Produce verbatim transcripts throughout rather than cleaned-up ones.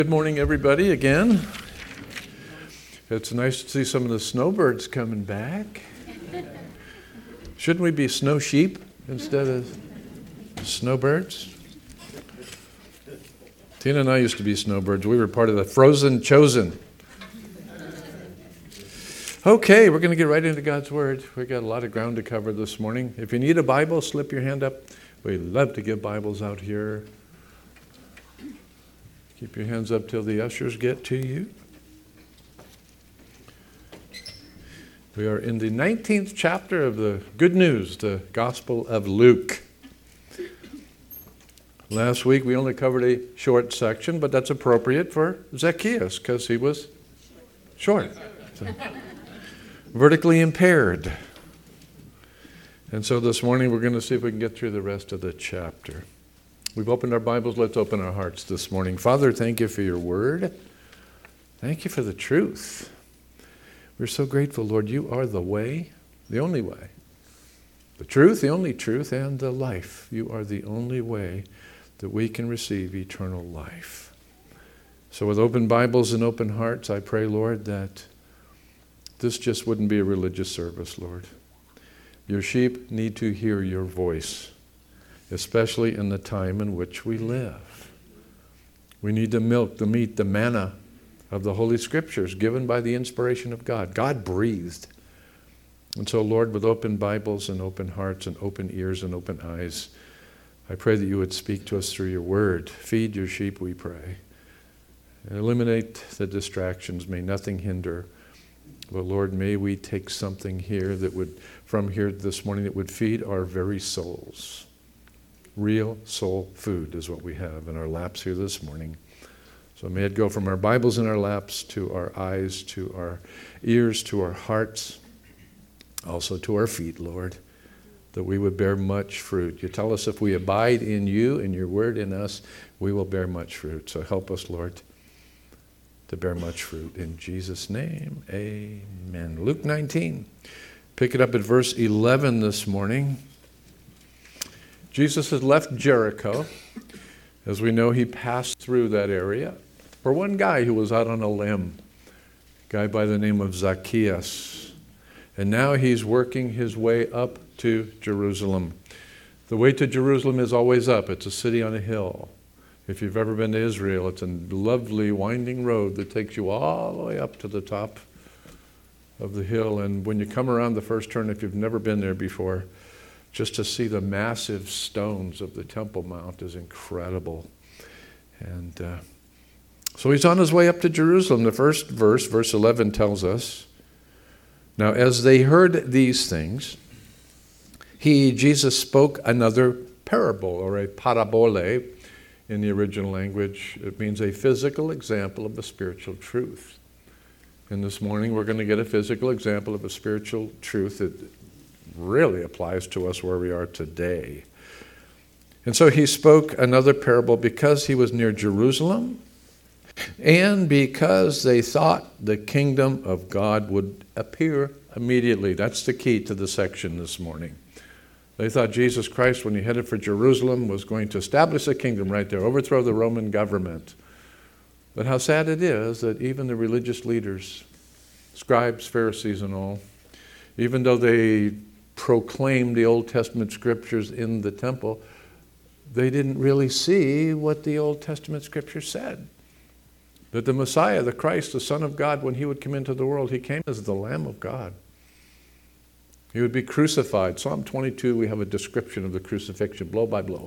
Good morning, everybody, again. It's nice to see some of the snowbirds coming back. Shouldn't we be snow sheep instead of snowbirds? Tina and I used to be snowbirds. We were part of the frozen chosen. Okay, we're going to get right into God's Word. We've got a lot of ground to cover this morning. If you need a Bible, slip your hand up. We love to give Bibles out here. Keep your hands up till the ushers get to you. We are in the nineteenth chapter of the Good News, the Gospel of Luke. Last week we only covered a short section, but that's appropriate for Zacchaeus because he was short, so, vertically impaired. And so this morning we're going to see if we can get through the rest of the chapter. We've opened our Bibles. Let's open our hearts this morning. Father, thank you for your word. Thank you for the truth. We're so grateful, Lord. You are the way, the only way. The truth, the only truth, and the life. You are the only way that we can receive eternal life. So with open Bibles and open hearts, I pray, Lord, that this just wouldn't be a religious service, Lord. Your sheep need to hear your voice, especially in the time in which we live. We need the milk, the meat, the manna of the Holy Scriptures given by the inspiration of God. God breathed. And so, Lord, with open Bibles and open hearts and open ears and open eyes, I pray that you would speak to us through your word. Feed your sheep, we pray. And eliminate the distractions. May nothing hinder. But Lord, may we take something here that would, from here this morning, that would feed our very souls. Real soul food is what we have in our laps here this morning. So may it go from our Bibles in our laps to our eyes, to our ears, to our hearts, also to our feet, Lord, that we would bear much fruit. You tell us if we abide in you and your word in us, we will bear much fruit. So help us, Lord, to bear much fruit. In Jesus' name, amen. Luke nineteen. Pick it up at verse eleven this morning. Jesus has left Jericho. As we know, he passed through that area for one guy who was out on a limb, a guy by the name of Zacchaeus. And now he's working his way up to Jerusalem. The way to Jerusalem is always up. It's a city on a hill. If you've ever been to Israel, it's a lovely winding road that takes you all the way up to the top of the hill. And when you come around the first turn, if you've never been there before, just to see the massive stones of the Temple Mount is incredible. And uh, so he's on his way up to Jerusalem. The first verse, verse eleven, tells us, now as they heard these things, he, Jesus, spoke another parable, or a parabole in the original language. It means a physical example of a spiritual truth. And this morning we're going to get a physical example of a spiritual truth that really applies to us where we are today. And so he spoke another parable because he was near Jerusalem and because they thought the kingdom of God would appear immediately. That's the key to the section this morning. They thought Jesus Christ, when he headed for Jerusalem, was going to establish a kingdom right there, overthrow the Roman government. But how sad it is that even the religious leaders, scribes, Pharisees and all, even though they proclaimed the Old Testament scriptures in the temple, they didn't really see what the Old Testament scriptures said. That the Messiah, the Christ, the Son of God, when he would come into the world, he came as the Lamb of God. He would be crucified. Psalm twenty-two, we have a description of the crucifixion, blow by blow.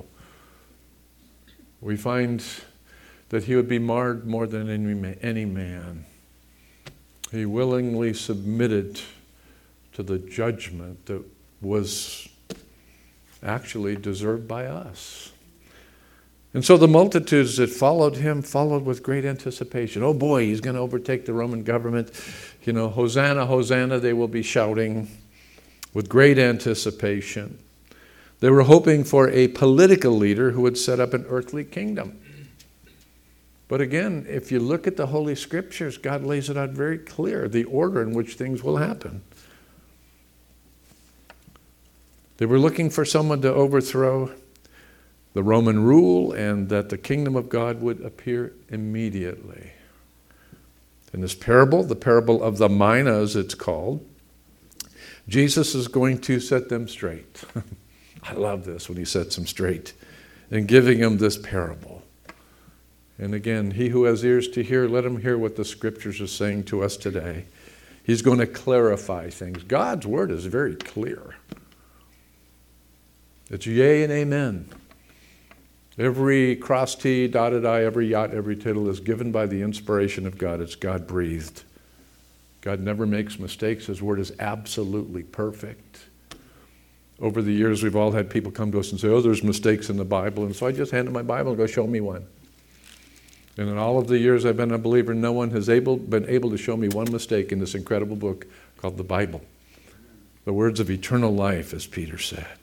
We find that he would be marred more than any, any man. He willingly submitted to the judgment that was actually deserved by us. And so the multitudes that followed him followed with great anticipation. Oh boy, he's going to overtake the Roman government. You know, Hosanna, Hosanna, they will be shouting with great anticipation. They were hoping for a political leader who would set up an earthly kingdom. But again, if you look at the Holy Scriptures, God lays it out very clear, the order in which things will happen. They were looking for someone to overthrow the Roman rule, and that the kingdom of God would appear immediately. In this parable, the parable of the mina, as it's called, Jesus is going to set them straight. I love this when he sets them straight and giving them this parable. And again, he who has ears to hear, let him hear what the scriptures are saying to us today. He's going to clarify things. God's word is very clear. It's yea and amen. Every cross T, dotted I, every yot, every tittle is given by the inspiration of God. It's God-breathed. God never makes mistakes. His word is absolutely perfect. Over the years, we've all had people come to us and say, oh, there's mistakes in the Bible. And so I just hand them my Bible and go, show me one. And in all of the years I've been a believer, no one has able, been able to show me one mistake in this incredible book called the Bible. The words of eternal life, as Peter said.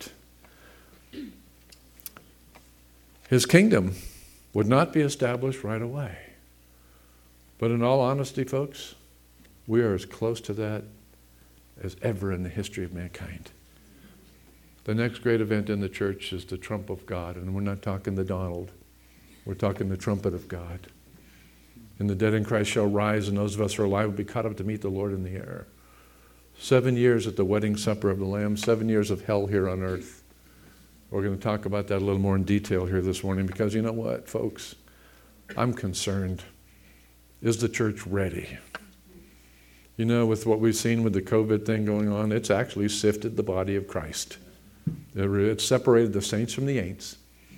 His kingdom would not be established right away. But in all honesty, folks, we are as close to that as ever in the history of mankind. The next great event in the church is the trump of God. And we're not talking the Donald. We're talking the trumpet of God. And the dead in Christ shall rise, and those of us who are alive will be caught up to meet the Lord in the air. Seven years at the wedding supper of the Lamb, seven years of hell here on earth. We're going to talk about that a little more in detail here this morning, because you know what, folks? I'm concerned. Is the church ready? You know, with what we've seen with the COVID thing going on, it's actually sifted the body of Christ. It's separated the saints from the ain'ts.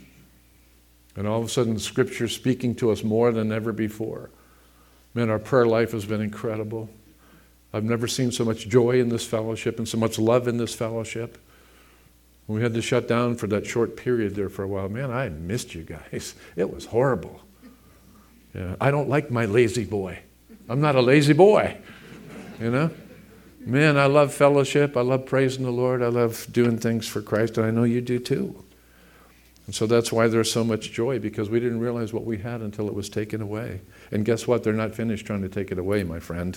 And all of a sudden, Scripture is speaking to us more than ever before. Man, our prayer life has been incredible. I've never seen so much joy in this fellowship and so much love in this fellowship. When we had to shut down for that short period there for a while, man, I missed you guys. It was horrible. Yeah, I don't like my lazy boy. I'm not a lazy boy, you know? Man, I love fellowship. I love praising the Lord. I love doing things for Christ, and I know you do too. And so that's why there's so much joy, because we didn't realize what we had until it was taken away. And guess what? They're not finished trying to take it away, my friend.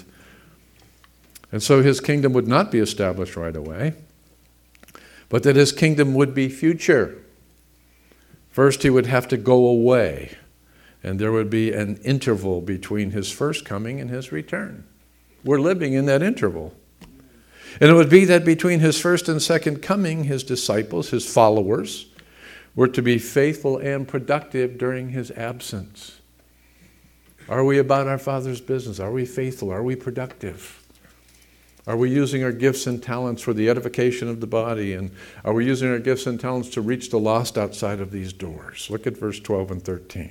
And so his kingdom would not be established right away, but that his kingdom would be future. First, he would have to go away, and there would be an interval between his first coming and his return. We're living in that interval. And it would be that between his first and second coming, his disciples, his followers, were to be faithful and productive during his absence. Are we about our Father's business? Are we faithful? Are we productive? Are we using our gifts and talents for the edification of the body? And are we using our gifts and talents to reach the lost outside of these doors? Look at verse twelve and thirteen.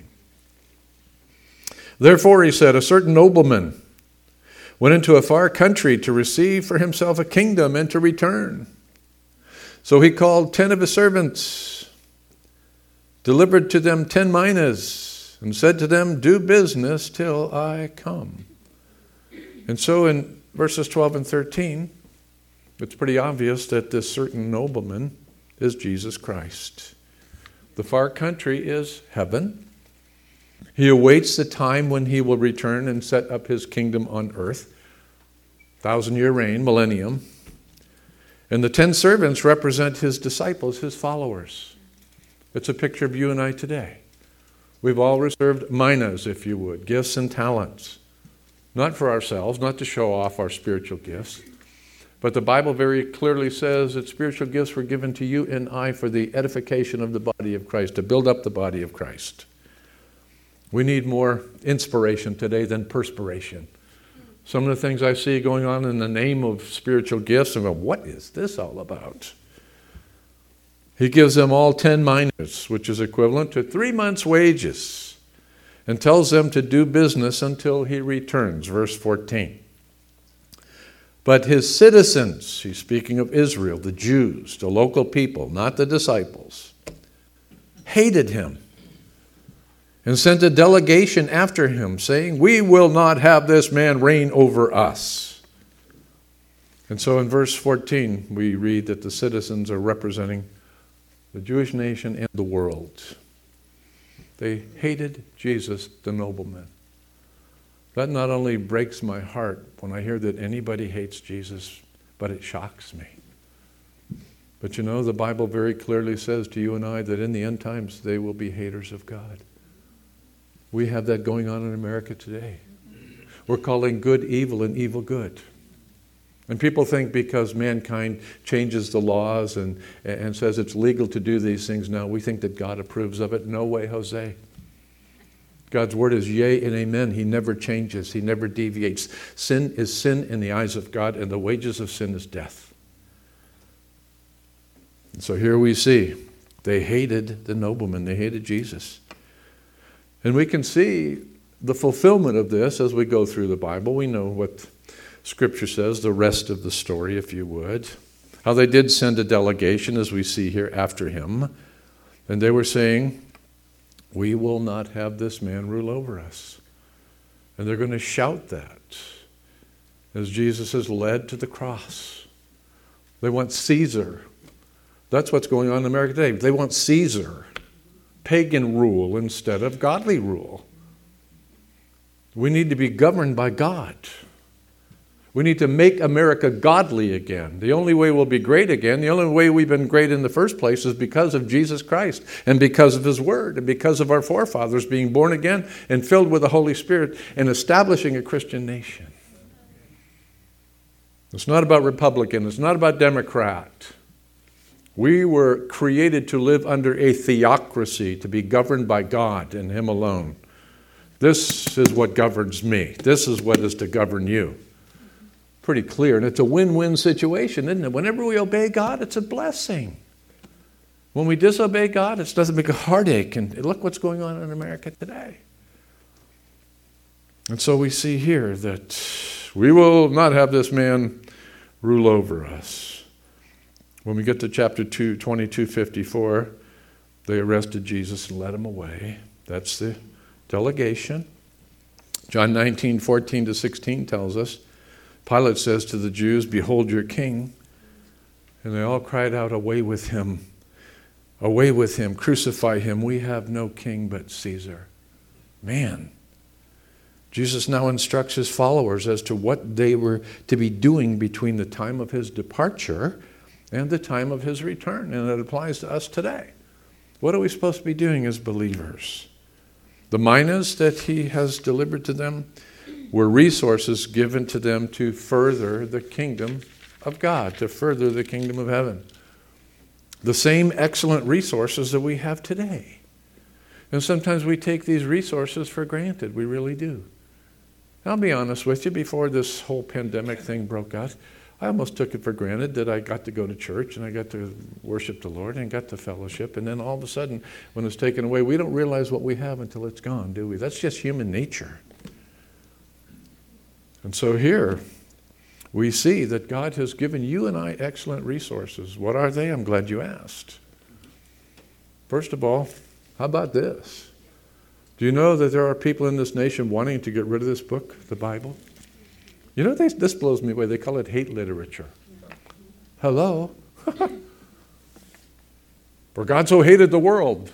Therefore, he said, a certain nobleman went into a far country to receive for himself a kingdom and to return. So he called ten of his servants, delivered to them ten minas, and said to them, do business till I come. And so in verses twelve and thirteen, it's pretty obvious that this certain nobleman is Jesus Christ. The far country is heaven. He awaits the time when he will return and set up his kingdom on earth. Thousand-year reign, millennium. And the ten servants represent his disciples, his followers. It's a picture of you and I today. We've all reserved minas, if you would, gifts and talents. Not for ourselves, not to show off our spiritual gifts. But the Bible very clearly says that spiritual gifts were given to you and I for the edification of the body of Christ, to build up the body of Christ. We need more inspiration today than perspiration. Some of the things I see going on in the name of spiritual gifts, I'm going, what is this all about? He gives them all ten minas, which is equivalent to three months' wages, and tells them to do business until he returns. Verse fourteen. But his citizens, he's speaking of Israel, the Jews, the local people, not the disciples, hated him and sent a delegation after him, saying, we will not have this man reign over us. And so in verse fourteen, we read that the citizens are representing the Jewish nation and the world. They hated Jesus, the nobleman. That not only breaks my heart when I hear that anybody hates Jesus, but it shocks me. But you know, the Bible very clearly says to you and I that in the end times they will be haters of God. We have that going on in America today. We're calling good evil and evil good. And people think because mankind changes the laws and, and says it's legal to do these things now, we think that God approves of it. No way, Jose. God's word is yea and amen. He never changes. He never deviates. Sin is sin in the eyes of God, and the wages of sin is death. And so here we see they hated the nobleman. They hated Jesus. And we can see the fulfillment of this as we go through the Bible. We know what Scripture says, the rest of the story, if you would. How they did send a delegation, as we see here, after him. And they were saying, we will not have this man rule over us. And they're going to shout that as Jesus is led to the cross. They want Caesar. That's what's going on in America today. They want Caesar, pagan rule instead of godly rule. We need to be governed by God. We need to make America godly again. The only way we'll be great again, the only way we've been great in the first place is because of Jesus Christ and because of His Word and because of our forefathers being born again and filled with the Holy Spirit and establishing a Christian nation. It's not about Republican. It's not about Democrat. We were created to live under a theocracy, to be governed by God and Him alone. This is what governs me. This is what is to govern you. Pretty clear. And it's a win-win situation, isn't it? Whenever we obey God, it's a blessing. When we disobey God, it's nothing but a heartache. And look what's going on in America today. And so we see here that we will not have this man rule over us. When we get to chapter two, twenty-two fifty-four, they arrested Jesus and led him away. That's the delegation. John nineteen, fourteen to sixteen tells us, Pilate says to the Jews, behold your king. And they all cried out, away with him. Away with him. Crucify him. We have no king but Caesar. Man. Jesus now instructs his followers as to what they were to be doing between the time of his departure and the time of his return. And it applies to us today. What are we supposed to be doing as believers? The minas that he has delivered to them were resources given to them to further the kingdom of God, to further the kingdom of heaven. The same excellent resources that we have today. And sometimes we take these resources for granted. We really do. I'll be honest with you, before this whole pandemic thing broke out, I almost took it for granted that I got to go to church and I got to worship the Lord and got to fellowship. And then all of a sudden, when it's taken away, we don't realize what we have until it's gone, do we? That's just human nature. And so here, we see that God has given you and I excellent resources. What are they? I'm glad you asked. First of all, how about this? Do you know that there are people in this nation wanting to get rid of this book, the Bible? You know, they, this blows me away. They call it hate literature. Hello? For God so hated the world.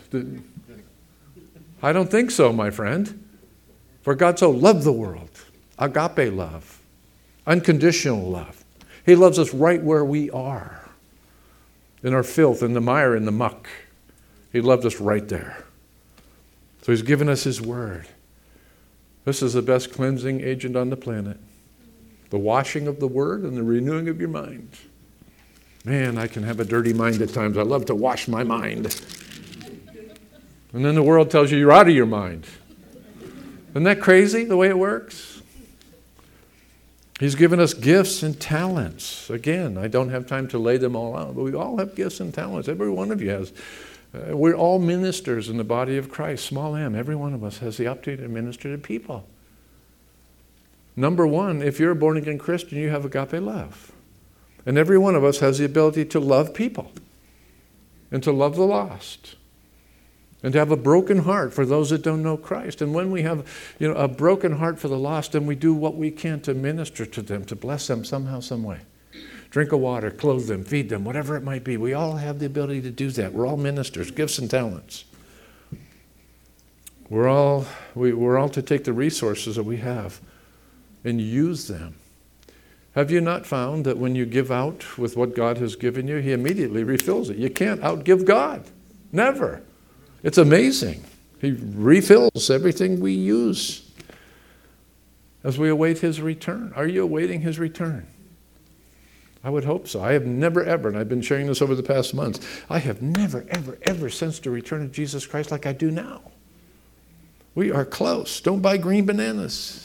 I don't think so, my friend. For God so loved the world. Agape love. Unconditional love. He loves us right where we are. In our filth, in the mire, in the muck. He loved us right there. So He's given us His Word. This is the best cleansing agent on the planet. The washing of the Word and the renewing of your mind. Man, I can have a dirty mind at times. I love to wash my mind. And then the world tells you you're out of your mind. Isn't that crazy, the way it works? He's given us gifts and talents. Again, I don't have time to lay them all out, but we all have gifts and talents. Every one of you has. Uh, we're all ministers in the body of Christ, small m. Every one of us has the opportunity to minister to people. Number one, if you're a born-again Christian, you have agape love. And every one of us has the ability to love people and to love the lost and to have a broken heart for those that don't know Christ. And when we have, you know, a broken heart for the lost, then we do what we can to minister to them, to bless them somehow, some way. Drink of water, clothe them, feed them, whatever it might be. We all have the ability to do that. We're all ministers, gifts and talents. We're all, we, we're all to take the resources that we have and use them Have you not found that when you give out with what God has given you, He immediately refills it? You can't outgive God. Never. It's amazing. He refills everything we use as we await His return. Are you awaiting His return? I would hope so. I have never, ever, and I've been sharing this over the past months, I have never, ever, ever sensed the return of Jesus Christ like I do now. We are close. Don't buy green bananas.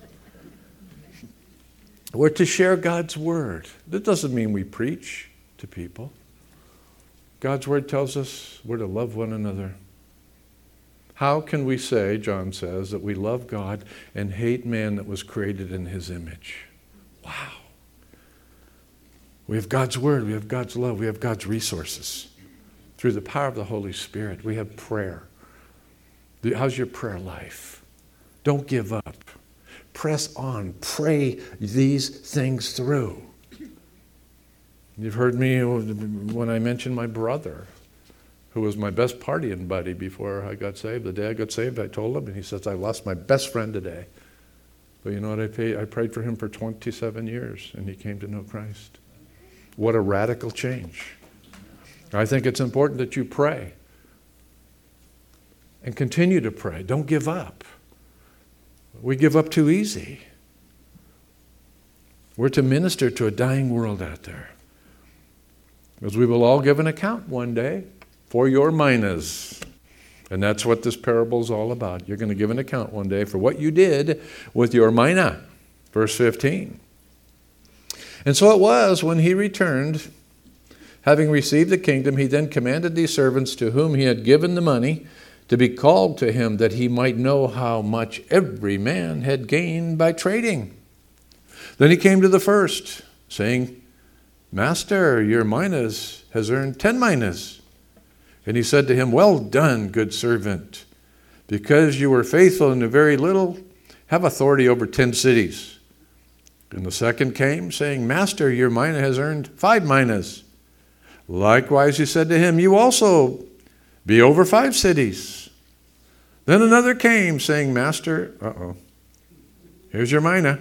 We're to share God's word. That doesn't mean we preach to people. God's word tells us we're to love one another. How can we say, John says, that we love God and hate man that was created in His image? Wow. We have God's word, we have God's love, we have God's resources. Through the power of the Holy Spirit, we have prayer. How's your prayer life? Don't give up. Press on. Pray these things through. You've heard me when I mentioned my brother, who was my best partying buddy before I got saved. The day I got saved, I told him, and he says, I lost my best friend today. But you know what I paid? I prayed for him for twenty-seven years, and he came to know Christ. What a radical change. I think it's important that you pray. And continue to pray. Don't give up. We give up too easy. We're to minister to a dying world out there. Because we will all give an account one day for your minas. And that's what this parable is all about. You're going to give an account one day for what you did with your mina. Verse fifteen. And so it was when he returned, having received the kingdom, he then commanded these servants to whom he had given the money to be called to him, that he might know how much every man had gained by trading. Then he came to the first, saying, Master, your minas has earned ten minas. And he said to him, Well done, good servant. Because you were faithful in a very little, have authority over ten cities. And the second came, saying, Master, your mina has earned five minas. Likewise he said to him, You also be over five cities. Then another came, saying, Master, uh-oh, here's your mina,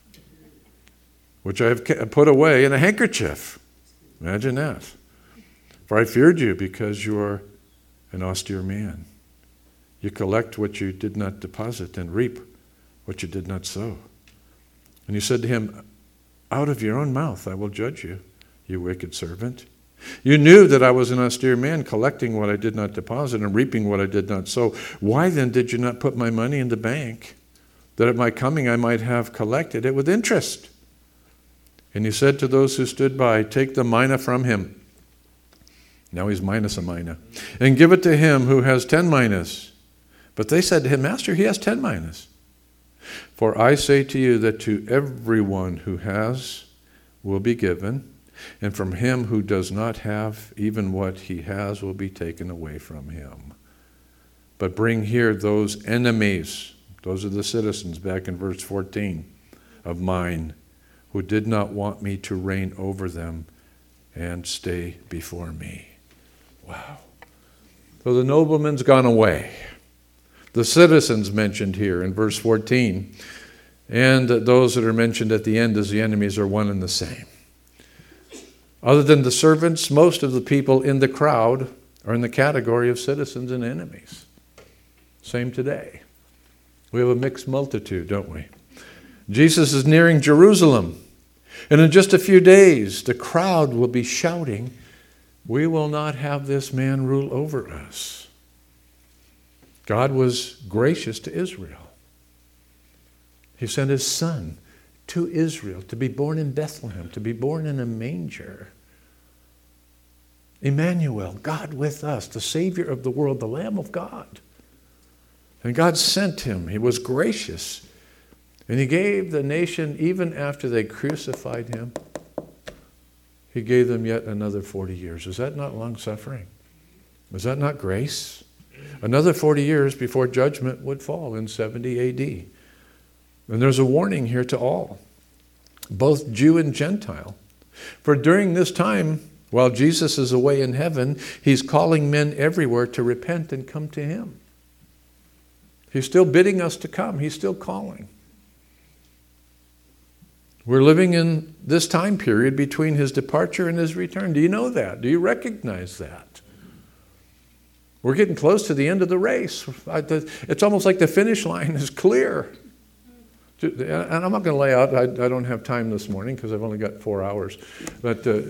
which I have put away in a handkerchief. Imagine that. For I feared you, because you are an austere man. You collect what you did not deposit and reap what you did not sow. And he said to him, Out of your own mouth I will judge you, you wicked servant. You knew that I was an austere man, collecting what I did not deposit and reaping what I did not sow. Why then did you not put my money in the bank, that at my coming I might have collected it with interest? And he said to those who stood by, Take the mina from him. Now he's minus a mina. And give it to him who has ten minas. But they said to him, Master, he has ten minas. For I say to you that to everyone who has will be given, and from him who does not have, even what he has will be taken away from him. But bring here those enemies, those are the citizens back in verse fourteen, of mine, who did not want me to reign over them and stay before me. Wow. So the nobleman's gone away. The citizens mentioned here in verse fourteen, and those that are mentioned at the end as the enemies are one and the same. Other than the servants, most of the people in the crowd are in the category of citizens and enemies. Same today. We have a mixed multitude, don't we? Jesus is nearing Jerusalem. And in just a few days, the crowd will be shouting, We will not have this man rule over us. God was gracious to Israel. He sent his son to Israel, to be born in Bethlehem, to be born in a manger. Emmanuel, God with us, the Savior of the world, the Lamb of God. And God sent him. He was gracious. And he gave the nation, even after they crucified him, he gave them yet another forty years. Is that not long suffering? Was that not grace? Another forty years before judgment would fall in seventy A D. And there's a warning here to all, both Jew and Gentile. For during this time, while Jesus is away in heaven, he's calling men everywhere to repent and come to him. He's still bidding us to come. He's still calling. We're living in this time period between his departure and his return. Do you know that? Do you recognize that? We're getting close to the end of the race. It's almost like the finish line is clear. And I'm not going to lay out, I, I don't have time this morning because I've only got four hours. But uh,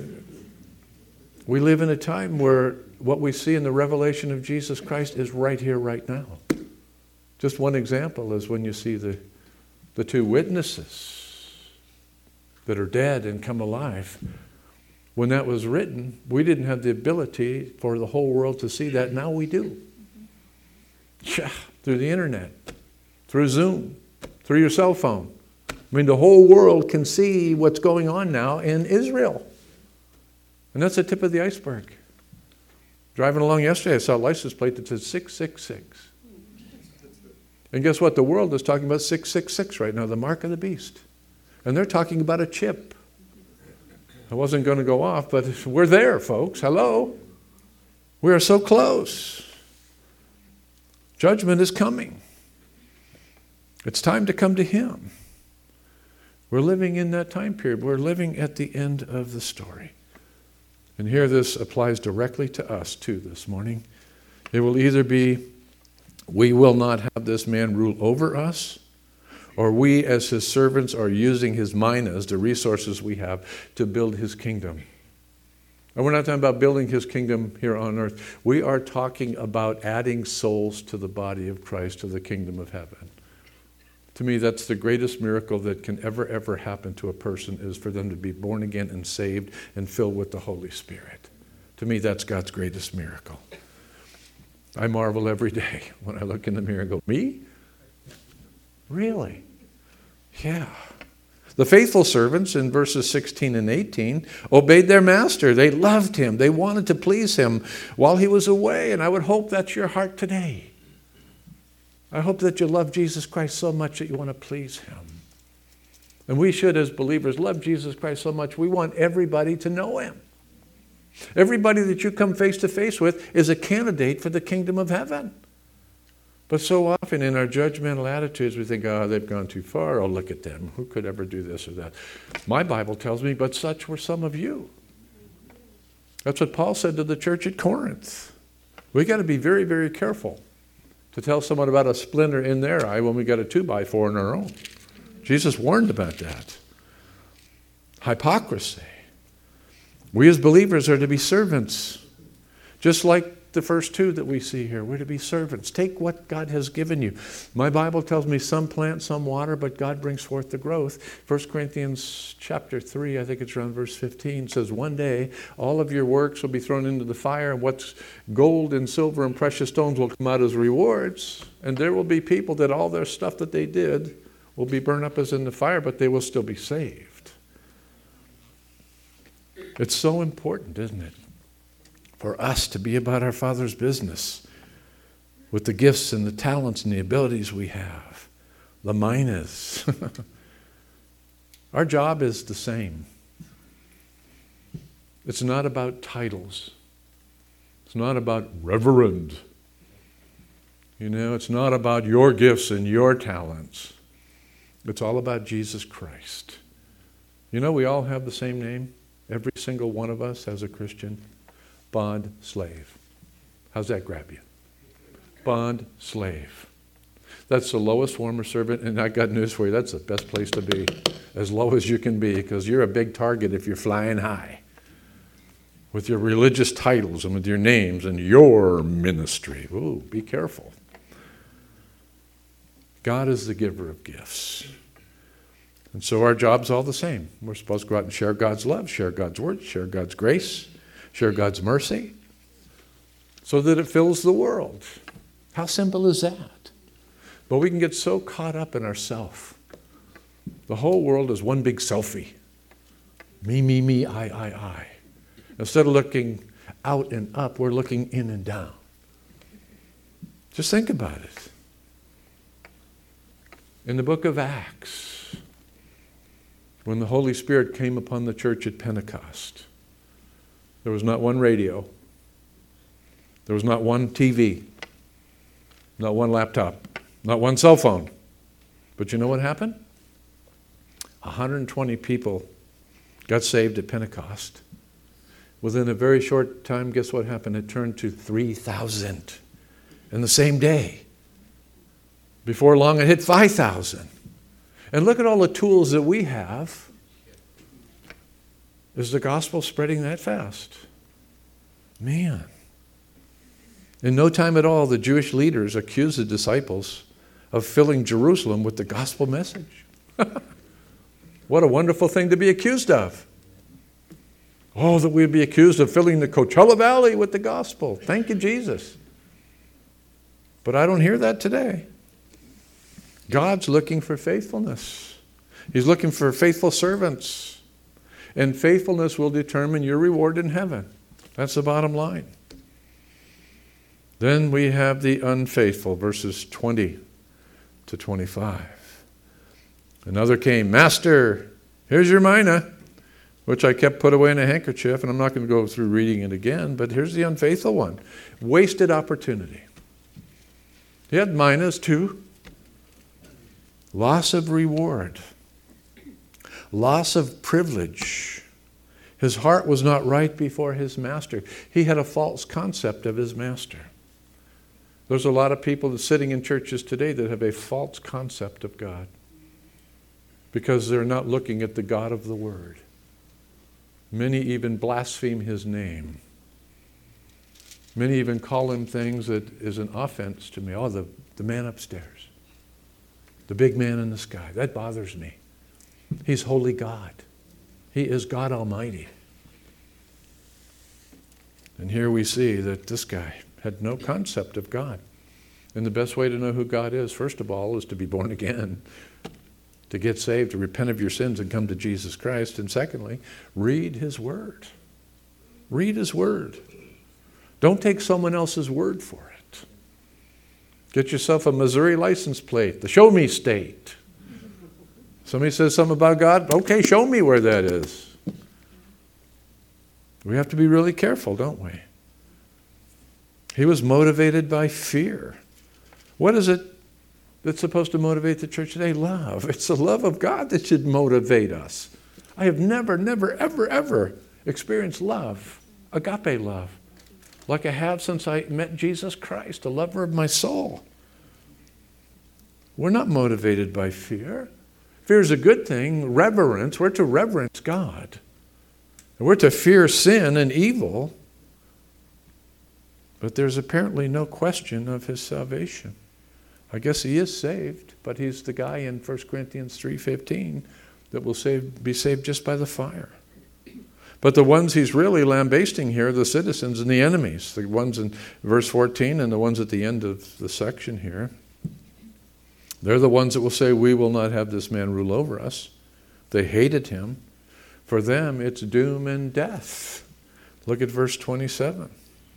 we live in a time where what we see in the revelation of Jesus Christ is right here, right now. Just one example is when you see the, the two witnesses that are dead and come alive. When that was written, we didn't have the ability for the whole world to see that. Now we do. Yeah, through the internet, through Zoom, through your cell phone. I mean, the whole world can see what's going on now in Israel. And that's the tip of the iceberg. Driving along yesterday, I saw a license plate that said six six six. And guess what? The world is talking about six six six right now, the mark of the beast. And they're talking about a chip. I wasn't going to go off, but we're there, folks. Hello. We are so close. Judgment is coming. It's time to come to him. We're living in that time period. We're living at the end of the story. And here this applies directly to us too this morning. It will either be, we will not have this man rule over us, or we as his servants are using his minas, the resources we have, to build his kingdom. And we're not talking about building his kingdom here on earth. We are talking about adding souls to the body of Christ, to the kingdom of heaven. To me, that's the greatest miracle that can ever, ever happen to a person, is for them to be born again and saved and filled with the Holy Spirit. To me, that's God's greatest miracle. I marvel every day when I look in the mirror and go, me? Really? Yeah. The faithful servants in verses sixteen and eighteen obeyed their master. They loved him. They wanted to please him while he was away. And I would hope that's your heart today. I hope that you love Jesus Christ so much that you want to please him. And we should, as believers, love Jesus Christ so much we want everybody to know him. Everybody that you come face to face with is a candidate for the kingdom of heaven. But so often in our judgmental attitudes, we think, oh, they've gone too far. Oh, look at them. Who could ever do this or that? My Bible tells me, but such were some of you. That's what Paul said to the church at Corinth. We got to be very, very careful to tell someone about a splinter in their eye when we got a two by four in our own. Jesus warned about that. Hypocrisy. We as believers are to be servants, just like the first two that we see here. We're to be servants. Take what God has given you. My Bible tells me some plant, some water, but God brings forth the growth. First Corinthians chapter three, I think it's around verse fifteen, says, one day all of your works will be thrown into the fire, and what's gold and silver and precious stones will come out as rewards. And there will be people that all their stuff that they did will be burned up as in the fire, but they will still be saved. It's so important, isn't it, for us to be about our Father's business with the gifts and the talents and the abilities we have, the minas. Our job is the same. It's not about titles. It's not about reverend. You know, it's not about your gifts and your talents. It's all about Jesus Christ. You know, we all have the same name. Every single one of us as a Christian. Bond slave. How's that grab you? Bond slave. That's the lowest form of servant, and I got news for you. That's the best place to be, as low as you can be, because you're a big target if you're flying high with your religious titles and with your names and your ministry. Ooh, be careful. God is the giver of gifts. And so our job's all the same. We're supposed to go out and share God's love, share God's word, share God's grace, share God's mercy, so that it fills the world. How simple is that? But we can get so caught up in ourself. The whole world is one big selfie. Me, me, me, I, I, I. Instead of looking out and up, we're looking in and down. Just think about it. In the book of Acts, when the Holy Spirit came upon the church at Pentecost, there was not one radio. There was not one T V. Not one laptop. Not one cell phone. But you know what happened? one hundred twenty people got saved at Pentecost. Within a very short time, guess what happened? It turned to three thousand in the same day. Before long, it hit five thousand. And look at all the tools that we have. Is the gospel spreading that fast? Man. In no time at all, the Jewish leaders accused the disciples of filling Jerusalem with the gospel message. What a wonderful thing to be accused of. Oh, that we'd be accused of filling the Coachella Valley with the gospel. Thank you, Jesus. But I don't hear that today. God's looking for faithfulness. He's looking for faithful servants. And faithfulness will determine your reward in heaven. That's the bottom line. Then we have the unfaithful, verses twenty to twenty-five. Another came, Master, here's your mina, which I kept put away in a handkerchief, and I'm not going to go through reading it again, but here's the unfaithful one. Wasted opportunity. He had minas too. Loss of reward. Loss of privilege. His heart was not right before his master. He had a false concept of his master. There's a lot of people that sitting in churches today that have a false concept of God because they're not looking at the God of the Word. Many even blaspheme his name. Many even call him things that is an offense to me. Oh, the, the man upstairs. The big man in the sky. That bothers me. He's holy God. He is God Almighty. And here we see that this guy had no concept of God. And the best way to know who God is, first of all, is to be born again, to get saved, to repent of your sins and come to Jesus Christ. And secondly, read his word. Read his word. Don't take someone else's word for it. Get yourself a Missouri license plate, the Show Me State. Somebody says something about God, okay, show me where that is. We have to be really careful, don't we? He was motivated by fear. What is it that's supposed to motivate the church today? Love. It's the love of God that should motivate us. I have never, never, ever, ever experienced love, agape love, like I have since I met Jesus Christ, the lover of my soul. We're not motivated by fear. Fear is a good thing. Reverence, we're to reverence God. And we're to fear sin and evil. But there's apparently no question of his salvation. I guess he is saved, but he's the guy in First Corinthians three fifteen that will save, be saved just by the fire. But the ones he's really lambasting here are the citizens and the enemies, the ones in verse fourteen and the ones at the end of the section here. They're the ones that will say, we will not have this man rule over us. They hated him. For them, it's doom and death. Look at verse twenty-seven.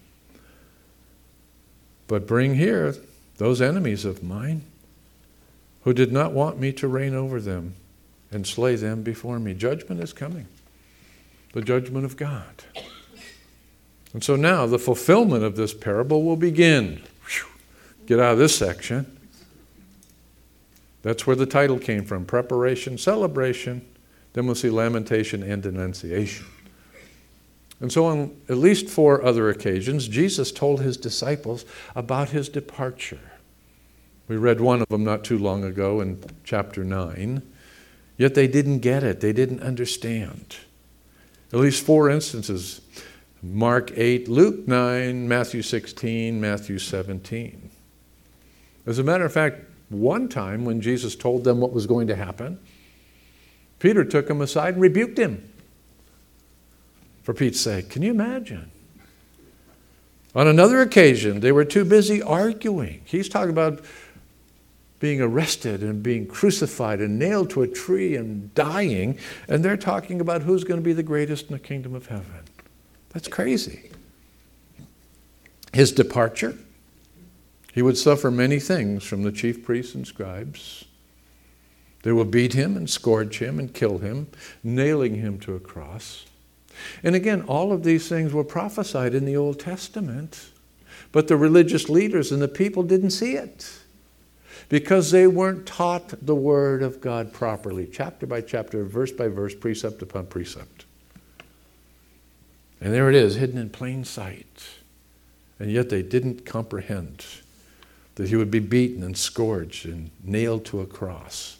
But bring here those enemies of mine who did not want me to reign over them and slay them before me. Judgment is coming. The judgment of God. And so now the fulfillment of this parable will begin. Whew. Get out of this section. That's where the title came from. Preparation, celebration. Then we'll see lamentation and denunciation. And so on at least four other occasions, Jesus told his disciples about his departure. We read one of them not too long ago in chapter nine. Yet they didn't get it. They didn't understand. At least four instances. Mark eight, Luke nine, Matthew sixteen, Matthew seventeen. As a matter of fact, one time when Jesus told them what was going to happen, Peter took him aside and rebuked him. For Pete's sake, can you imagine? On another occasion, they were too busy arguing. He's talking about being arrested and being crucified and nailed to a tree and dying, and they're talking about who's going to be the greatest in the kingdom of heaven. That's crazy. His departure, he would suffer many things from the chief priests and scribes. They will beat him and scourge him and kill him, nailing him to a cross. And again, all of these things were prophesied in the Old Testament, but the religious leaders and the people didn't see it because they weren't taught the Word of God properly, chapter by chapter, verse by verse, precept upon precept. And there it is, hidden in plain sight. And yet they didn't comprehend that he would be beaten and scourged and nailed to a cross.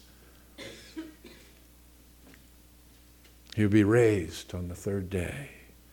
He would be raised on the third day.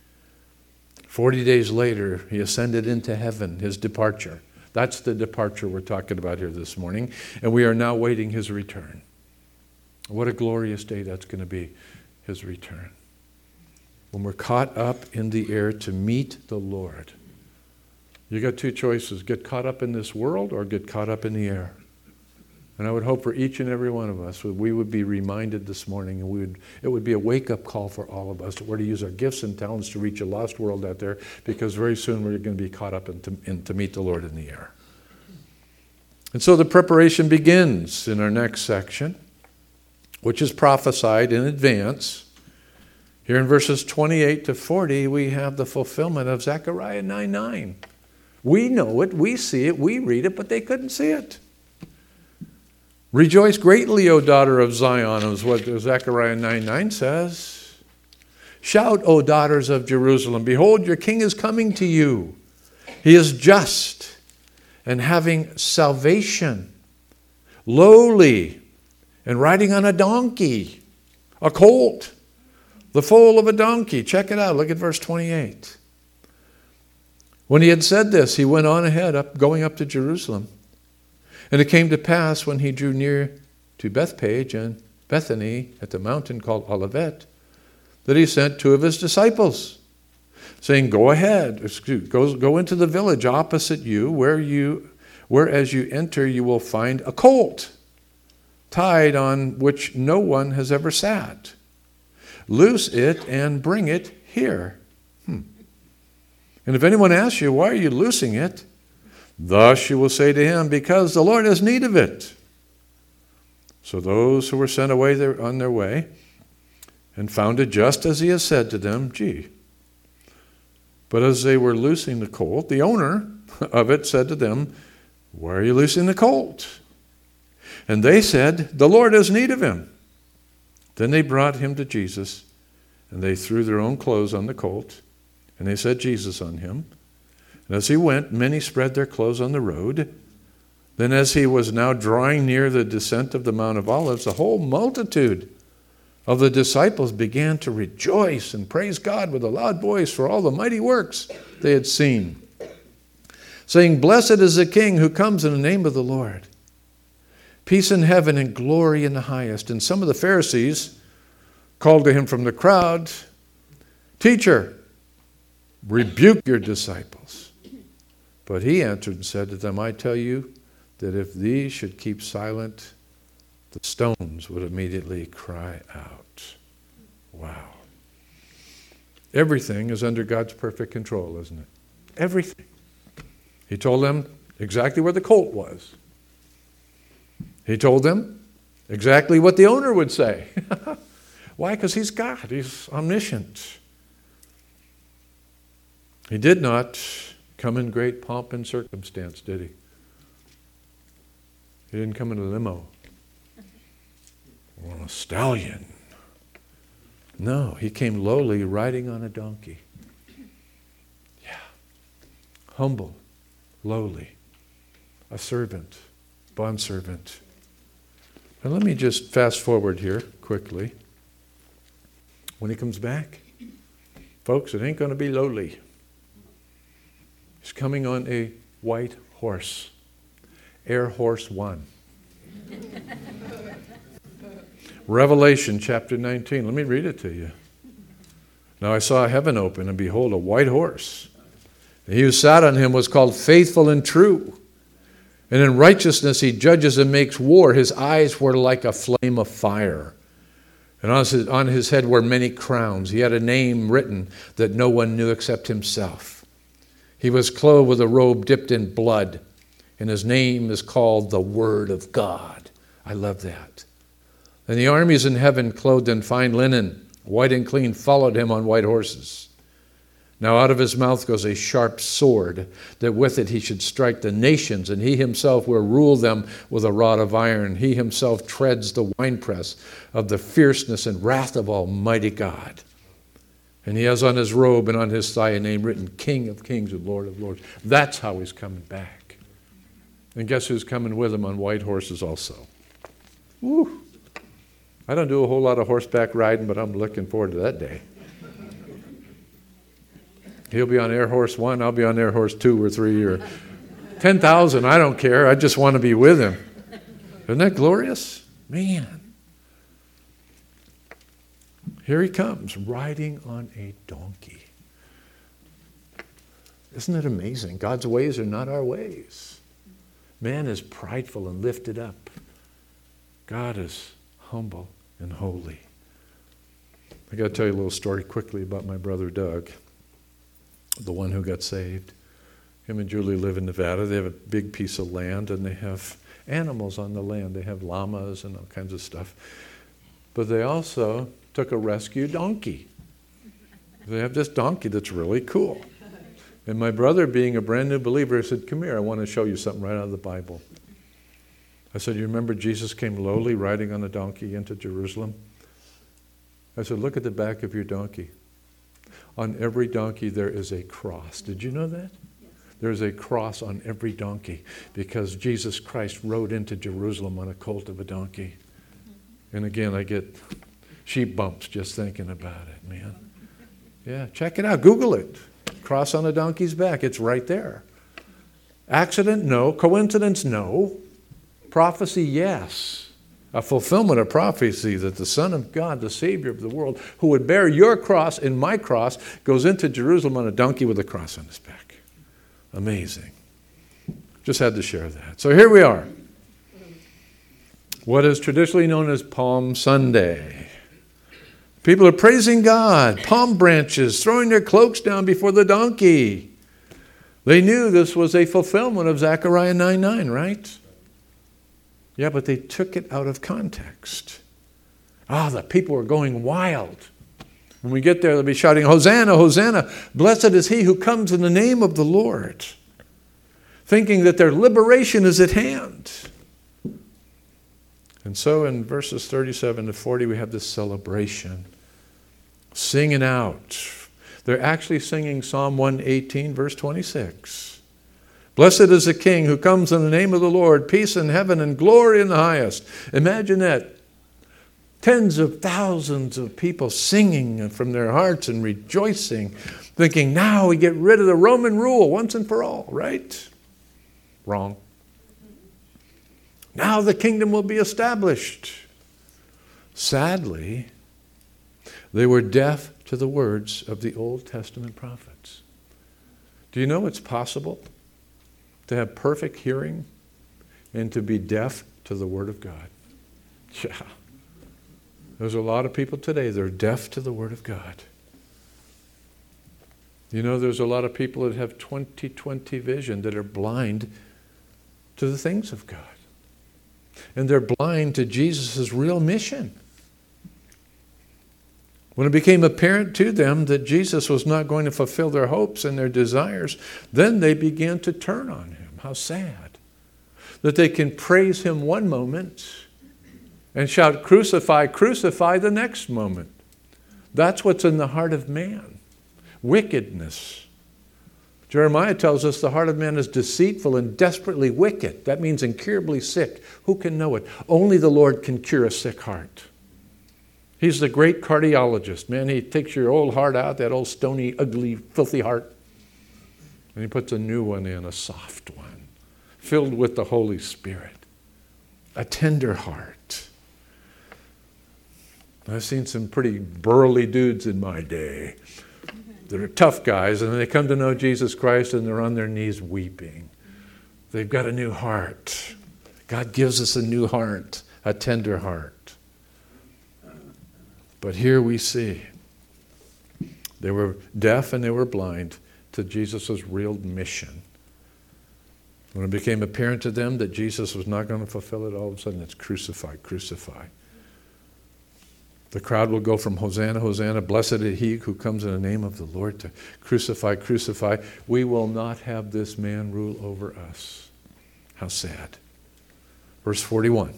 Forty days later, he ascended into heaven, his departure. That's the departure we're talking about here this morning. And we are now waiting his return. What a glorious day that's going to be, his return. When we're caught up in the air to meet the Lord. You got two choices. Get caught up in this world or get caught up in the air. And I would hope for each and every one of us, we would be reminded this morning, and we would, it would be a wake-up call for all of us to where to use our gifts and talents to reach a lost world out there, because very soon we're going to be caught up in to, in to meet the Lord in the air. And so the preparation begins in our next section, which is prophesied in advance. Here in verses twenty-eight to forty, we have the fulfillment of Zechariah nine nine. We know it, we see it, we read it, but they couldn't see it. Rejoice greatly, O daughter of Zion, is what Zechariah nine nine says. Shout, O daughters of Jerusalem, behold, your king is coming to you. He is just and having salvation, lowly, and riding on a donkey, a colt, the foal of a donkey. Check it out. Look at verse twenty-eight. When he had said this, he went on ahead, up, going up to Jerusalem. And it came to pass when he drew near to Bethpage and Bethany at the mountain called Olivet, that he sent two of his disciples, saying, Go ahead, excuse, go, go into the village opposite you, where you, where as you enter you will find a colt, tied on which no one has ever sat. Loose it and bring it here. Hmm. And if anyone asks you, why are you loosing it? Thus you will say to him, because the Lord has need of it. So those who were sent away there on their way and found it just as he has said to them, gee. But as they were loosing the colt, the owner of it said to them, why are you loosing the colt? And they said, the Lord has need of him. Then they brought him to Jesus, and they threw their own clothes on the colt, and they set Jesus on him. And as he went, many spread their clothes on the road. Then as he was now drawing near the descent of the Mount of Olives, the whole multitude of the disciples began to rejoice and praise God with a loud voice for all the mighty works they had seen, saying, Blessed is the King who comes in the name of the Lord. Peace in heaven and glory in the highest. And some of the Pharisees called to him from the crowd, Teacher, rebuke your disciples. But he answered and said to them, I tell you that if these should keep silent, the stones would immediately cry out. Wow. Everything is under God's perfect control, isn't it? Everything. He told them exactly where the colt was. He told them exactly what the owner would say. Why? Because he's God. He's omniscient. He did not come in great pomp and circumstance, did he? He didn't come in a limo or a stallion. No, he came lowly, riding on a donkey. Yeah. Humble, lowly, a servant, bondservant. And let me just fast forward here quickly. When he comes back, folks, it ain't going to be lowly. He's coming on a white horse, Air Horse One. Revelation chapter nineteen. Let me read it to you. Now I saw heaven open, and behold, a white horse. And he who sat on him was called Faithful and True. And in righteousness he judges and makes war. His eyes were like a flame of fire. And on his, on his head were many crowns. He had a name written that no one knew except himself. He was clothed with a robe dipped in blood, and his name is called the Word of God. I love that. And the armies in heaven, clothed in fine linen, white and clean, followed him on white horses. Now out of his mouth goes a sharp sword, that with it he should strike the nations, and he himself will rule them with a rod of iron. He himself treads the winepress of the fierceness and wrath of Almighty God. And he has on his robe and on his thigh a name written, King of Kings and Lord of Lords. That's how he's coming back. And guess who's coming with him on white horses also? Woo! I don't do a whole lot of horseback riding, but I'm looking forward to that day. He'll be on Air Horse One, I'll be on Air Horse Two or Three or ten thousand. I don't care. I just want to be with him. Isn't that glorious? Man. Here he comes, riding on a donkey. Isn't it amazing? God's ways are not our ways. Man is prideful and lifted up. God is humble and holy. I got to tell you a little story quickly about my brother Doug, the one who got saved. Him and Julie live in Nevada. They have a big piece of land, and they have animals on the land. They have llamas and all kinds of stuff. But they also took a rescue donkey. They have this donkey that's really cool. And my brother, being a brand new believer, said, come here, I want to show you something right out of the Bible. I said, you remember Jesus came lowly riding on a donkey into Jerusalem? I said, look at the back of your donkey. On every donkey there is a cross. Did you know that? Yes. There's a cross on every donkey because Jesus Christ rode into Jerusalem on a colt of a donkey. Mm-hmm. And again, I get sheep bumps just thinking about it, man. Yeah, check it out. Google it. Cross on a donkey's back. It's right there. Accident? No. Coincidence? No. Prophecy? Yes. A fulfillment of prophecy that the Son of God, the Savior of the world, who would bear your cross and my cross, goes into Jerusalem on a donkey with a cross on his back. Amazing. Just had to share that. So here we are. What is traditionally known as Palm Sunday. People are praising God, palm branches, throwing their cloaks down before the donkey. They knew this was a fulfillment of Zechariah nine nine, right? Yeah, but they took it out of context. Ah, the people were going wild. When we get there, they'll be shouting, Hosanna, Hosanna, blessed is he who comes in the name of the Lord, thinking that their liberation is at hand. And so in verses thirty-seven to forty, we have this celebration, singing out. They're actually singing Psalm one eighteen, verse twenty-six. Blessed is the King who comes in the name of the Lord, peace in heaven and glory in the highest. Imagine that. Tens of thousands of people singing from their hearts and rejoicing, thinking, now we get rid of the Roman rule once and for all, right? Wrong. Now the kingdom will be established. Sadly, they were deaf to the words of the Old Testament prophets. Do you know it's possible to have perfect hearing and to be deaf to the Word of God? Yeah. There's a lot of people today that are deaf to the Word of God. You know, there's a lot of people that have twenty twenty vision that are blind to the things of God. And they're blind to Jesus' real mission. When it became apparent to them that Jesus was not going to fulfill their hopes and their desires, then they began to turn on him. How sad. That they can praise him one moment and shout, crucify, crucify the next moment. That's what's in the heart of man. Wickedness. Jeremiah tells us the heart of man is deceitful and desperately wicked. That means incurably sick. Who can know it? Only the Lord can cure a sick heart. He's the great cardiologist. Man, he takes your old heart out, that old stony, ugly, filthy heart, and he puts a new one in, a soft one, filled with the Holy Spirit, a tender heart. I've seen some pretty burly dudes in my day that are tough guys, and they come to know Jesus Christ and they're on their knees weeping. They've got a new heart. God gives us a new heart, a tender heart. But here we see they were deaf and they were blind to Jesus' real mission. When it became apparent to them that Jesus was not going to fulfill it, all of a sudden it's crucify, crucify. The crowd will go from Hosanna, Hosanna, blessed is he who comes in the name of the Lord, to crucify, crucify. We will not have this man rule over us. How sad. Verse forty-one.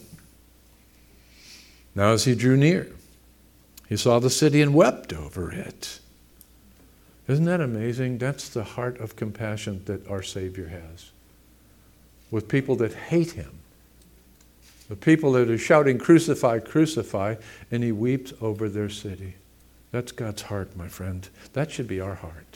Now as he drew near, he saw the city and wept over it. Isn't that amazing? That's the heart of compassion that our Savior has. With people that hate him. The people that are shouting, crucify, crucify, and he weeps over their city. That's God's heart, my friend. That should be our heart.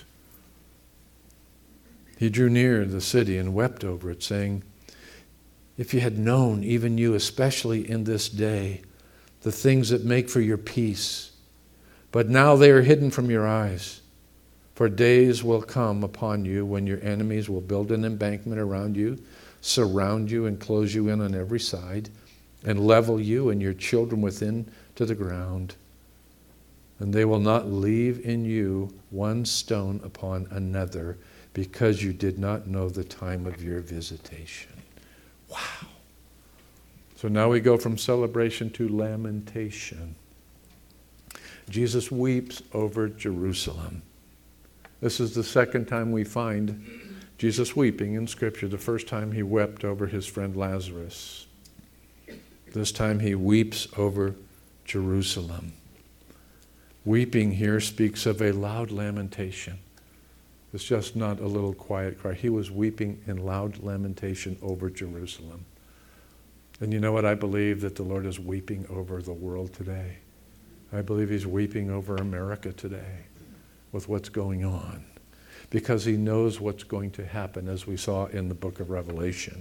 He drew near the city and wept over it, saying, if you had known, even you, especially in this day, the things that make for your peace, but now they are hidden from your eyes. For days will come upon you when your enemies will build an embankment around you, surround you and close you in on every side, and level you and your children within to the ground. And they will not leave in you one stone upon another, because you did not know the time of your visitation. Wow. So now we go from celebration to lamentation. Jesus weeps over Jerusalem. This is the second time we find Jesus weeping in Scripture. The first time he wept over his friend Lazarus. This time he weeps over Jerusalem. Weeping here speaks of a loud lamentation. It's just not a little quiet cry. He was weeping in loud lamentation over Jerusalem. And you know what? I believe that the Lord is weeping over the world today. I believe he's weeping over America today with what's going on, because he knows what's going to happen, as we saw in the book of Revelation.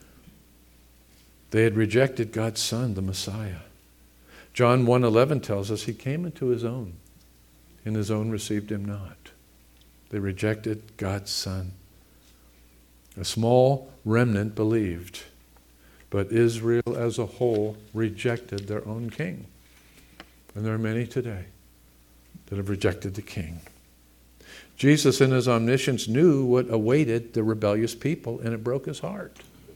They had rejected God's Son, the Messiah. John one eleven tells us he came into his own, and his own received him not. They rejected God's Son. A small remnant believed, but Israel as a whole rejected their own king. And there are many today that have rejected the king. Jesus in his omniscience knew what awaited the rebellious people, and it broke his heart.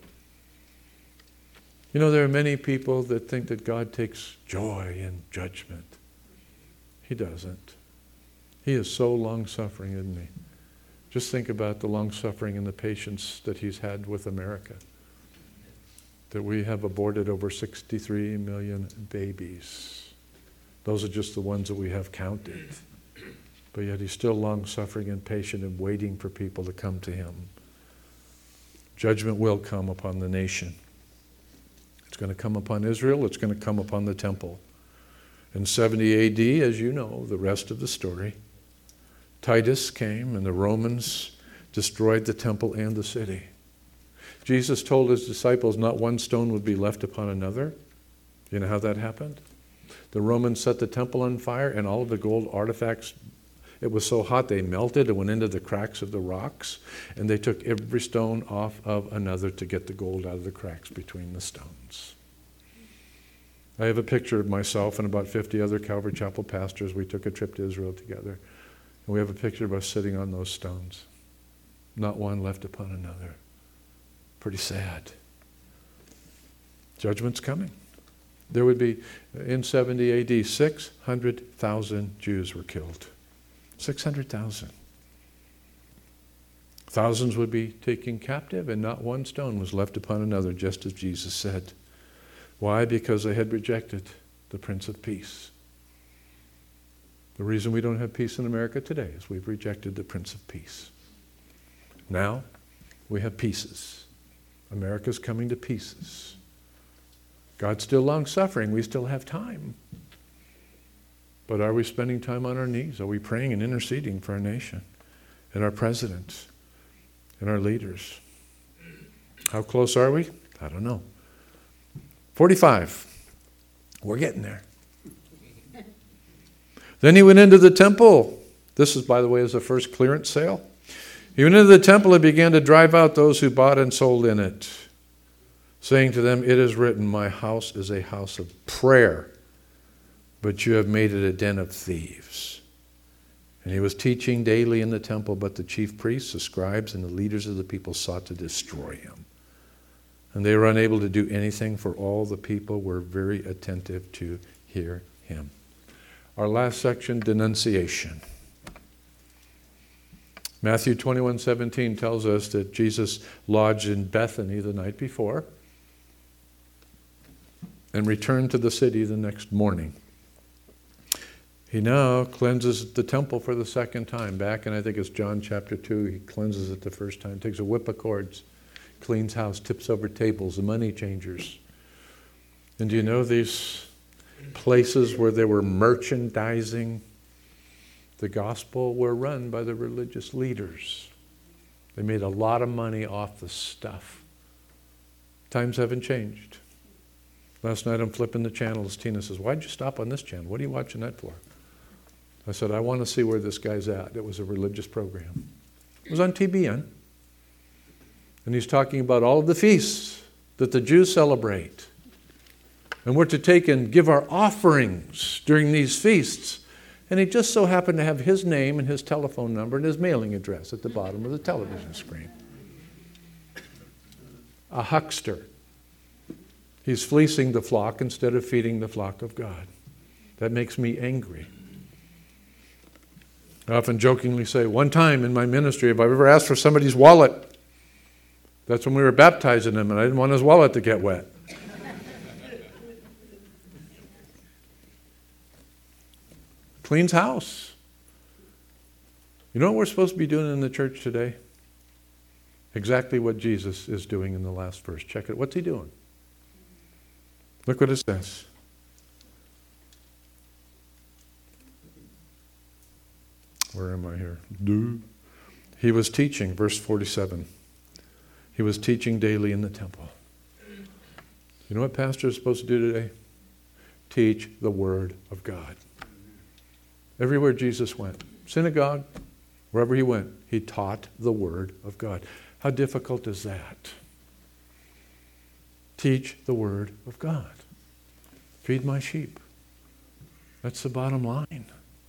You know, there are many people that think that God takes joy in judgment. He doesn't. He is so long-suffering, isn't he? Just think about the long-suffering and the patience that he's had with America. That we have aborted over sixty-three million babies. Those are just the ones that we have counted. But yet he's still long-suffering and patient and waiting for people to come to him. Judgment will come upon the nation. It's going to come upon Israel. It's going to come upon the temple. In seventy A D, as you know, the rest of the story, Titus came and the Romans destroyed the temple and the city. Jesus told his disciples not one stone would be left upon another. You know how that happened? The Romans set the temple on fire, and all of the gold artifacts, it was so hot they melted and went into the cracks of the rocks, and they took every stone off of another to get the gold out of the cracks between the stones. I have a picture of myself and about fifty other Calvary Chapel pastors. We took a trip to Israel together, and we have a picture of us sitting on those stones. Not one left upon another. Pretty sad. Judgment's coming. There would be, in seventy A D, six hundred thousand Jews were killed. six hundred thousand. Thousands would be taken captive, and not one stone was left upon another, just as Jesus said. Why? Because they had rejected the Prince of Peace. The reason we don't have peace in America today is we've rejected the Prince of Peace. Now, we have pieces. America's coming to pieces. God's still long-suffering. We still have time. But are we spending time on our knees? Are we praying and interceding for our nation and our presidents and our leaders? How close are we? I don't know. forty-five. We're getting there. Then he went into the temple. This is, by the way, is the first clearance sale. He went into the temple and began to drive out those who bought and sold in it, saying to them, "It is written, my house is a house of prayer, but you have made it a den of thieves." And he was teaching daily in the temple, but the chief priests, the scribes, and the leaders of the people sought to destroy him. And they were unable to do anything, for all the people were very attentive to hear him. Our last section, denunciation. Matthew twenty-one seventeen tells us that Jesus lodged in Bethany the night before and returned to the city the next morning. He now cleanses the temple for the second time. Back in, I think it's John chapter two, he cleanses it the first time. Takes a whip of cords, cleans house, tips over tables, the money changers. And do you know these places where they were merchandising the gospel were run by the religious leaders? They made a lot of money off the stuff. Times haven't changed. Last night I'm flipping the channels. Tina says, "Why'd you stop on this channel? What are you watching that for?" I said, "I want to see where this guy's at." It was a religious program. It was on T B N. And he's talking about all of the feasts that the Jews celebrate. And we're to take and give our offerings during these feasts. And he just so happened to have his name and his telephone number and his mailing address at the bottom of the television screen. A huckster. He's fleecing the flock instead of feeding the flock of God. That makes me angry. I often jokingly say, one time in my ministry, if I've ever asked for somebody's wallet, that's when we were baptizing him, and I didn't want his wallet to get wet. Cleans house. You know what we're supposed to be doing in the church today? Exactly what Jesus is doing in the last verse. Check it. What's he doing? Look what it says. Where am I here? Do. He was teaching, verse forty-seven. He was teaching daily in the temple. You know what pastors are supposed to do today? Teach the Word of God. Everywhere Jesus went, synagogue, wherever he went, he taught the Word of God. How difficult is that? Teach the Word of God. Feed my sheep. That's the bottom line.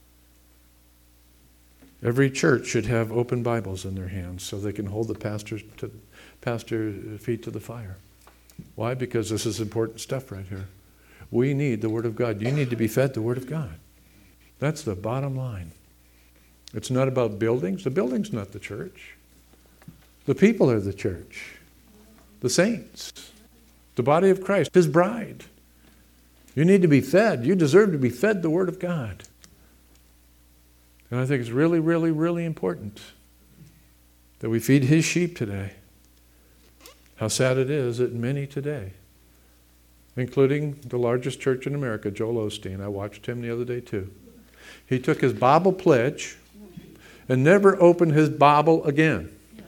Every church should have open Bibles in their hands so they can hold the pastor's to, pastor's feet to the fire. Why? Because this is important stuff right here. We need the Word of God. You need to be fed the Word of God. That's the bottom line. It's not about buildings. The building's not the church. The people are the church. The saints. The body of Christ. His bride. You need to be fed. You deserve to be fed the Word of God. And I think it's really, really, really important that we feed His sheep today. How sad it is that many today, including the largest church in America, Joel Osteen, I watched him the other day too. He took his Bible pledge and never opened his Bible again.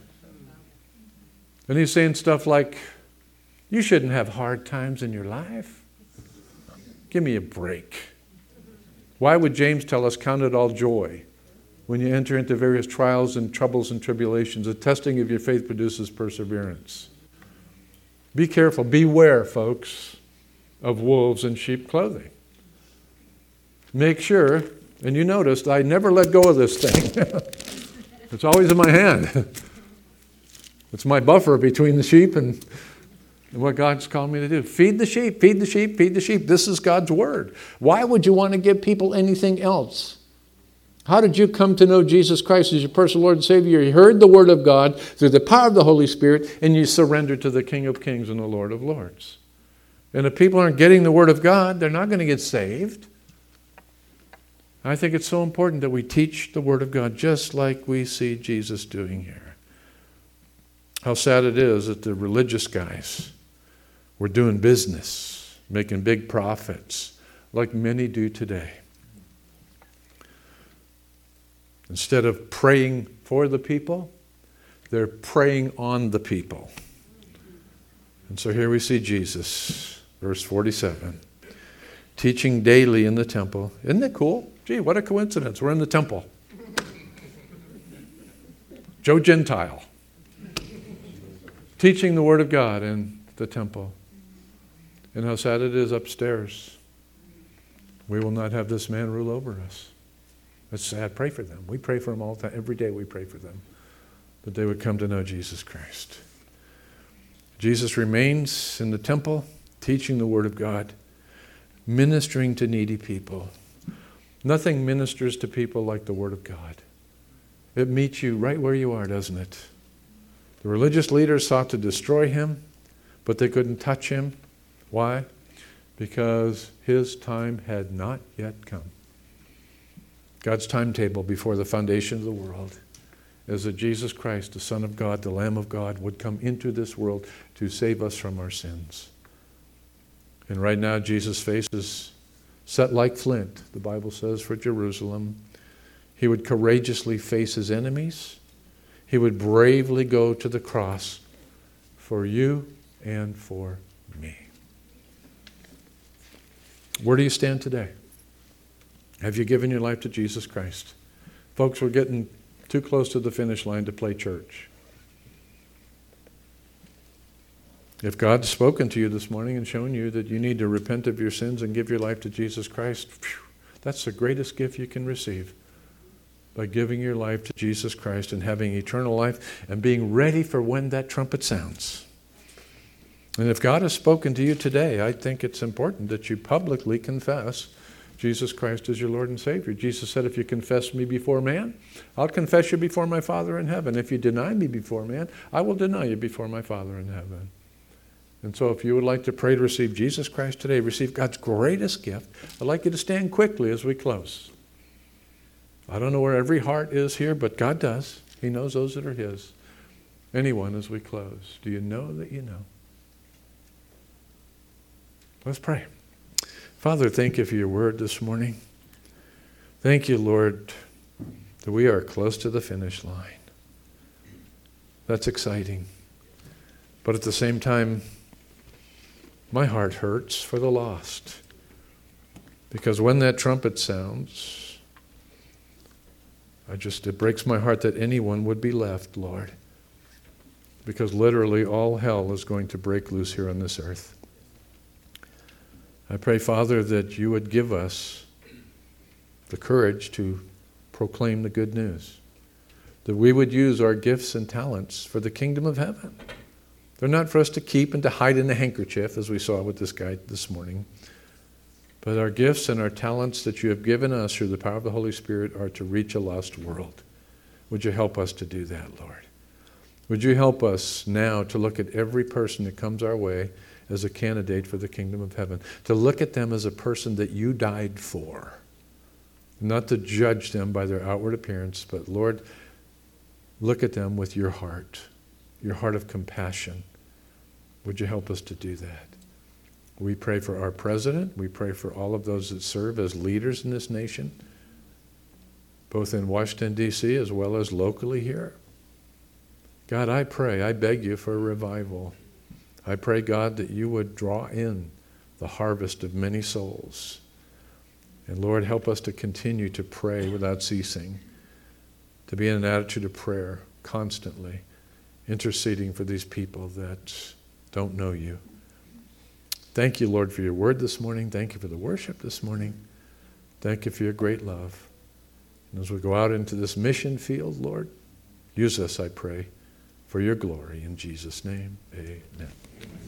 And he's saying stuff like, you shouldn't have hard times in your life. Give me a break. Why would James tell us, count it all joy when you enter into various trials and troubles and tribulations? The testing of your faith produces perseverance. Be careful. Beware, folks, of wolves in sheep clothing. Make sure, and you noticed, I never let go of this thing. It's always in my hand. It's my buffer between the sheep and what God's called me to do. Feed the sheep, feed the sheep, feed the sheep. This is God's Word. Why would you want to give people anything else? How did you come to know Jesus Christ as your personal Lord and Savior? You heard the Word of God through the power of the Holy Spirit, and you surrendered to the King of Kings and the Lord of Lords. And if people aren't getting the Word of God, they're not going to get saved. I think it's so important that we teach the Word of God just like we see Jesus doing here. How sad it is that the religious guys were doing business, making big profits, like many do today. Instead of praying for the people, they're preying on the people. And so here we see Jesus, verse forty-seven, teaching daily in the temple. Isn't it cool? Gee, what a coincidence. We're in the temple. Joe Gentile. Teaching the Word of God in the temple. And how sad it is upstairs. We will not have this man rule over us. That's sad. Pray for them. We pray for them all the time. Every day we pray for them. That they would come to know Jesus Christ. Jesus remains in the temple, teaching the Word of God, ministering to needy people. Nothing ministers to people like the Word of God. It meets you right where you are, doesn't it? The religious leaders sought to destroy him, but they couldn't touch him. Why? Because his time had not yet come. God's timetable before the foundation of the world is that Jesus Christ, the Son of God, the Lamb of God, would come into this world to save us from our sins. And right now, Jesus' face is set like flint, the Bible says, for Jerusalem. He would courageously face his enemies. He would bravely go to the cross for you and for me. Where do you stand today? Have you given your life to Jesus Christ? Folks, we're getting too close to the finish line to play church. If God's spoken to you this morning and shown you that you need to repent of your sins and give your life to Jesus Christ, phew, that's the greatest gift you can receive. By giving your life to Jesus Christ and having eternal life and being ready for when that trumpet sounds. And if God has spoken to you today, I think it's important that you publicly confess Jesus Christ is your Lord and Savior. Jesus said, if you confess me before man, I'll confess you before my Father in heaven. If you deny me before man, I will deny you before my Father in heaven. And so if you would like to pray to receive Jesus Christ today, receive God's greatest gift, I'd like you to stand quickly as we close. I don't know where every heart is here, but God does. He knows those that are his. Anyone as we close. Do you know that you know? Let's pray. Father, thank you for your word this morning. Thank you, Lord, that we are close to the finish line. That's exciting. But at the same time, my heart hurts for the lost. Because when that trumpet sounds, I just, it breaks my heart that anyone would be left, Lord. Because literally all hell is going to break loose here on this earth. I pray, Father, that you would give us the courage to proclaim the good news. That we would use our gifts and talents for the kingdom of heaven. They're not for us to keep and to hide in a handkerchief, as we saw with this guy this morning. But our gifts and our talents that you have given us through the power of the Holy Spirit are to reach a lost world. Would you help us to do that, Lord? Would you help us now to look at every person that comes our way as a candidate for the kingdom of heaven, to look at them as a person that you died for, not to judge them by their outward appearance, but Lord, look at them with your heart, your heart of compassion. Would you help us to do that? We pray for our president. We pray for all of those that serve as leaders in this nation, both in Washington, D C as well as locally here. God, I pray, I beg you for a revival. I pray, God, that you would draw in the harvest of many souls. And Lord, help us to continue to pray without ceasing, to be in an attitude of prayer constantly, interceding for these people that don't know you. Thank you, Lord, for your word this morning. Thank you for the worship this morning. Thank you for your great love. And as we go out into this mission field, Lord, use us, I pray, for your glory. In Jesus' name, amen.